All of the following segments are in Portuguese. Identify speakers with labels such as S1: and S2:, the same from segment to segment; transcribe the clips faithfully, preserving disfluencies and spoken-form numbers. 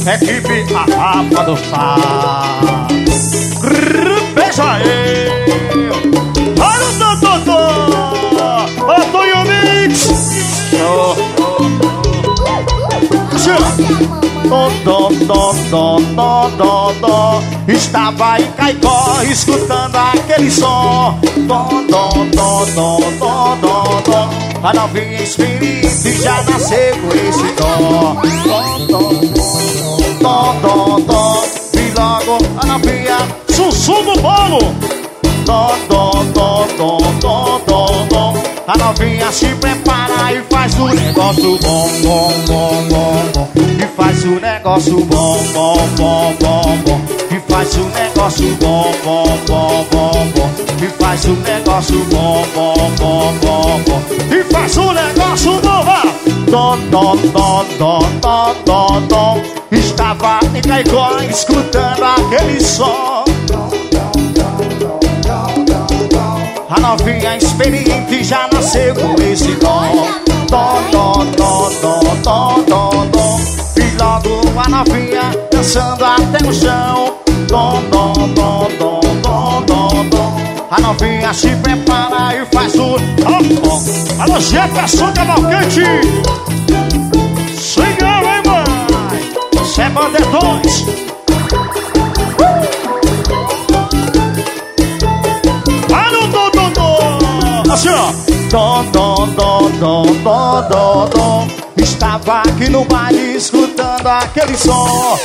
S1: Equipe a rapa do Sá. Beija eu. Olha o Totô. Antônio Mix. Dom, dom, dom, dom, dom, dom, dom. Estava em Caicó escutando aquele som. Dom, dom, dom, dom, dom, dom, dom. A novinha espírita já nasceu com esse dom. Dom, dom, dom, dom, dom. E logo a novinha sussu do bolo. Dom, dom, dom, dom, dom, dom, dom. A novinha se prepara e faz o negócio bom, bom, bom, bom, bom. E faz o negócio bom, bom, bom, bom, bom. E faz o negócio bom, bom, bom, bom, bom. E faz o negócio bom, bom, bom, bom, bom. E faz o negócio bom, vá. Dom, dom, dom, dom, dom, dom, dom. Estava em Caicó escutando aquele som. A novinha experiente já nasceu com esse dom. Dom, dom, dom, dom, dom, dom, dom. E logo a novinha dançando até o chão. Dom, dom, dom, dom, dom, dom, dom. A novinha se prepara e faz o... Oh, oh. Alô, Jefferson Cavalcante. Senhor, hein, mãe? Cê é bandetões. Assim, ó. Dom, dom, dom, dom, dom, dom, dom. Estava aqui no baile escutando aquele som.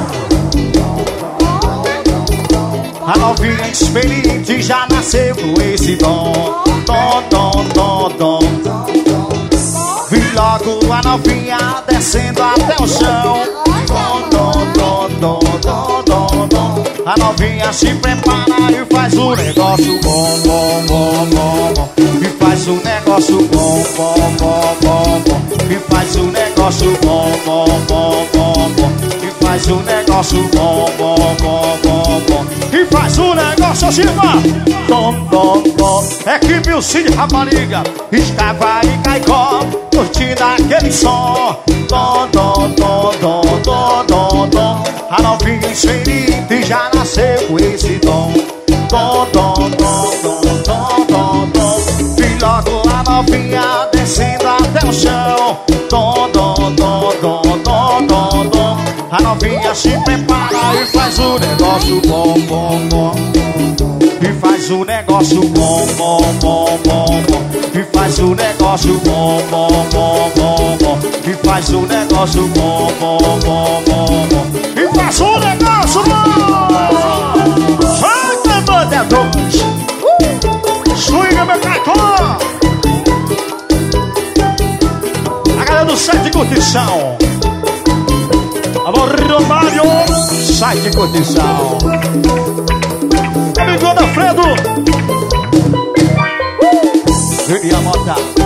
S1: A novinha experiente já nasceu com esse dom. Dom, dom, dom, dom. Vi logo a novinha descendo até o chão. Dom, dom, dom, dom, dom, dom, dom. A novinha se prepara e faz o negócio bom, bom, bom, bom, bom. E faz o negócio bom, bom, bom, bom, bom. E faz o negócio bom, bom, bom, bom, bom. E faz o negócio bom, bom, bom, bom, bom. E faz o negócio assim, vá. Dom, dom, dom. Equipe o Cid Rapariga estava em Caicó curtindo aquele som. Dom, dom, dom, dom, dom, dom, dom. A novinha experiente já nasceu com esse dom. Dom, dom, dom, dom, dom, dom, dom. E logo a novinha descendo até o chão. Dom, dom, dom, dom, dom, dom, dom. A novinha se prepara e faz o negócio bom, bom, bom. E faz o negócio bom, bom, bom, bom, bom. E faz o negócio bom, bom, bom, bom, bom. E faz o negócio bom, bom, bom, bom, bom. E faz o negócio bom. Vai, bandedões. Swinga, meu Caicó. A galera do site de curtição. Alô, Romário. Site de curtição. Amigo da Fredo. E a moda.